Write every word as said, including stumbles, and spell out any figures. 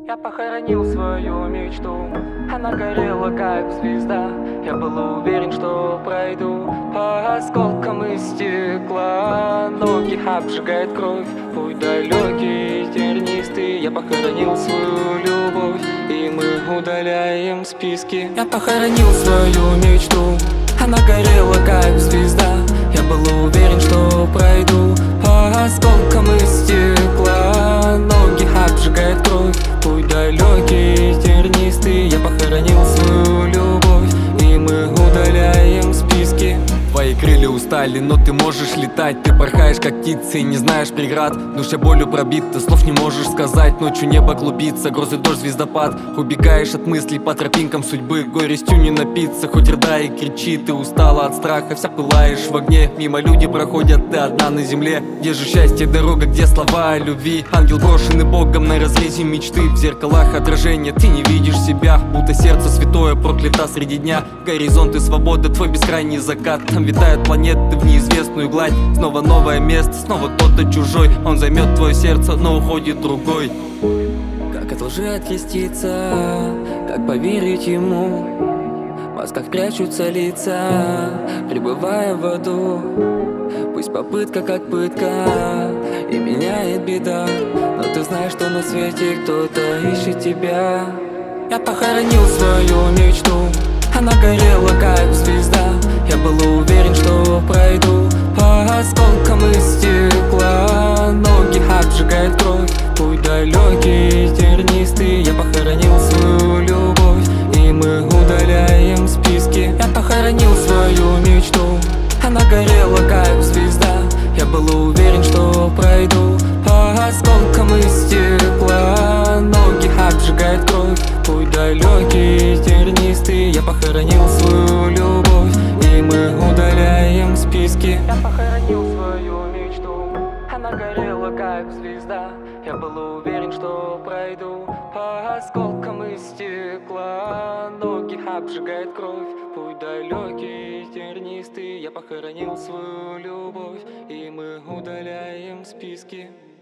Я похоронил свою мечту, она горела как звезда. Я был уверен, что пройду по осколкам из стекла. Ноги обжигает кровь, путь далекий, тернистый. Я похоронил свою любовь, и мы удаляем списки. Я похоронил свою мечту, она горела как звезда. Я был уверен, что пройду по осколкам из стекла. Ноги обжигает кровь, путь далекий, тернистый. Я похоронил свою любовь, и мы удаляем списки. Твои крылья устали, но ты можешь летать. Ты порхаешь как птица и не знаешь преград. В душе болью пробит, ты слов не можешь сказать. Ночью небо клубится, грозы, дождь, звездопад. Убегаешь от мыслей по тропинкам судьбы, горестью не напиться. Хоть рыдай и кричи, ты устала от страха, вся пылаешь в огне. Мимо люди проходят, ты одна на земле. Где же счастье, дорога, где слова о любви? Ангел брошенный Богом на разрезе мечты. В зеркалах отражения ты не видишь себя, будто сердце святое проклято среди дня. Горизонты свободы, твой бескрайний закат. Там витают планеты в неизвестную гладь. Снова новое место, снова кто-то чужой. Он займет твое сердце, но уходит другой. Как от лжи откреститься, как поверить ему? В масках прячутся лица, пребывая в аду. Пусть попытка как пытка, и меняет беда, но ты знаешь, что на свете кто-то ищет тебя. Я похоронил свою мечту, она горела как звезда. Я был уверен, что пройду по осколкам из стекла. Ноги обжигает кровь, путь далекий, тернистый. Я похоронил свою любовь, и мы удаляем списки. Я похоронил свою мечту, она горела как звезда. Я был уверен, что пройду по осколкам из стекла. Ноги обжигает кровь, путь далекий, тернистый. Я похоронил свою любовь, и мы удаляем списки. Я похоронил свою мечту, она горела как звезда. Я был уверен, что пройду по осколкам из стекла. Ноги обжигает кровь, путь далекий, тернистый. Я похоронил свою любовь, и мы удаляем списки.